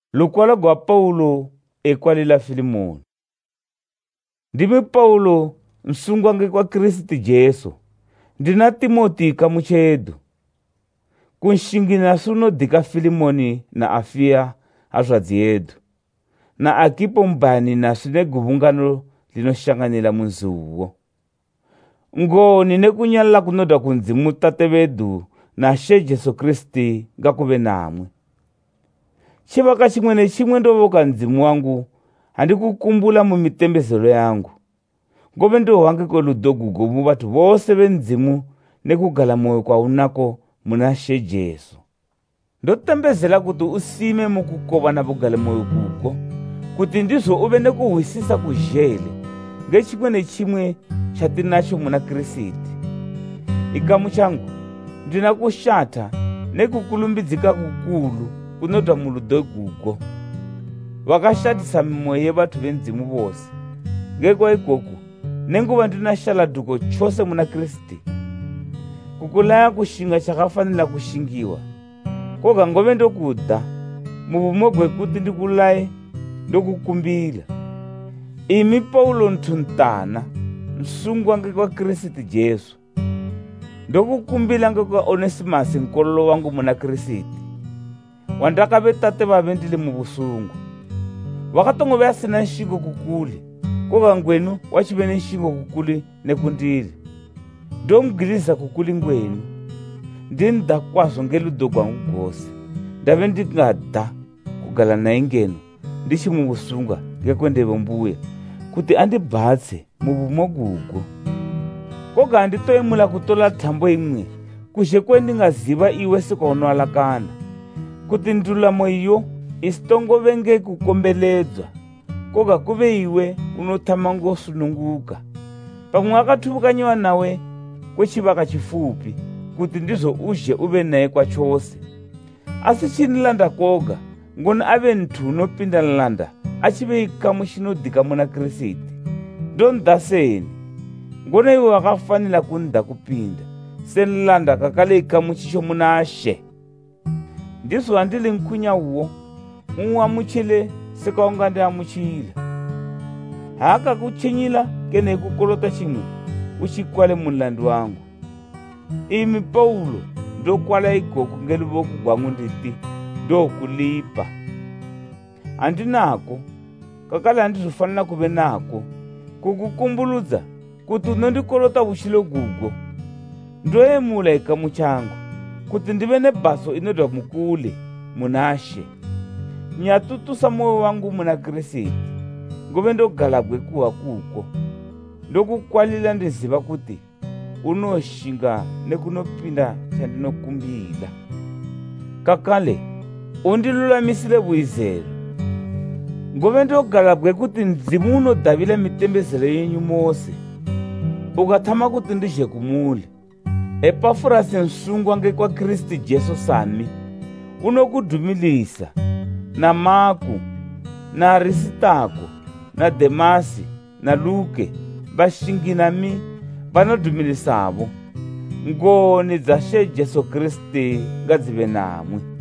Lukwala gwa Paulo ekwalila Filimoni. Ndimi Paulo msungwange kwa Kristi Jesu. Ndina Timoti kamuchedu. Kunshingina suno dika Filimoni na Afia azwadzi yedu. Na Akipo mbani na sune guvungano linoshanganila munzuwo. Ngoni nekunyala kunoda kunzimu tate vedu na she Jesu Kristi ngakuve namwe. Chivaka chimwene chimwe ndovoka nzimu wangu handikukumbula mu mitembezelo yangu. Ngove ndo wange ko ludogugo mu batu bose benzimu nekugala moyo kwa unako munashe Jesu. Ndotembezela kuti usime mu kukobana bugale moyo kuko kuti ndizo ube nekuwisisa kujele ngechimwene chimwe chatinacho muna Kristi. Ikamu changu ndina kushata nekukulumbidzika kukulu kunota muludogugo. Wakashatisa mimoyo yebatu benzimu bose. Ngekwa ikoku nenguva ndinashala duko chose muna Kristi. Kukulaya kushinga chakafanila kushingiwa. Koga ngove ndokuda mubumo gwekuti ndikulaye ndokukumbila. Imi Paulo ntuntana msungwange kwa Kristi Jesu. Ndokukumbila ngekwa Onesimasi nkololo wangu muna Kristi. Wandakabe tate babendile mu busungu. Wakatongo basina nshingo kukuli. Koga ngwenu wachibene nshingo kukuli nekundile. Ndomgiliza kukuli ngwenu. Ndinda kwazo ngeludogo wangu gose. Ndabe ndingada kugala na ingeno. Ndishi mu busunga ngekwendebe mbuya. Kuti andibhatse mu bumogugo. Koga anditoyemula kutola thambo imwe. Kushe kwendingaziba iwe sikonwalakana. Kuti ndulamo iyo isitongovenge kukombeledzwa. Koga kuve iwe unothama ngosununguka. Pamwe akathubukanyiwa nawe kwechivaka chifupi kuti ndizo uje ube naye kwa chose. Asi chinilanda koga ngoni ave nthu unopinda nlanda achive ikamu chinodika muna Kristi. Ndondaseni ngoni iwe wakafanila kunda kupinda senlanda kakale ikamu chicho muna Ashe. Ndiso andili nkunya uwo muwamuchile sekaonga ndi amuchila. Haka kuchinyila kene kukolota chimwe uchikwale mulandu wangu. Imi Paulo ndokwala ikoku ngeluboku gwangu nditi ndokulipa. Andinako kakale andizofanana kube nako kukukumbuluza kuti nondikolota buchilo gugo. Ndoyemula ikamu changu kuti ndibe ne baso inoda mukule munashe. Nyatutusa moyo wangu muna Kristi. Ngove ndogalagwe kuwa kuko. Ndokukwalila ndiziba kuti unoshinga nekunopinda chandinokumbila. Kakale undilulamisile buizelo. Ngove ndogalagwe kuti nzimu unodavile mitembezelo yenyu mose. Ukathama kuti ndije kumule. Epafrasi msungwange kwa Kristi Jesu sami unokudumilisa na Maku na Arisitako na Demasi na Luke bashinginami banodumilisavo. Ngoni za she Jesu Kristi ngazive namwe.